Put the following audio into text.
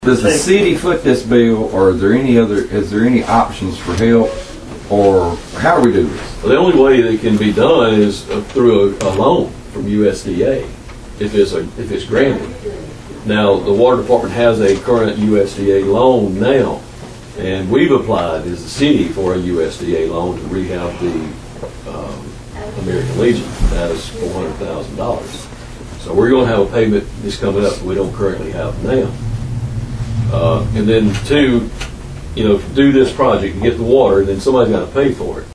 Does the city foot this bill, or is there any options for help, or how do we do this? Well, the only way that can be done is through a loan from USDA, if it's granted. Now, the water department has a current USDA loan now, and we've applied as a city for a USDA loan to rehab the American Legion. That is $400,000. So we're going to have a payment that's coming up that we don't currently have now. And then two, do this project and get the water, and then somebody's got to pay for it.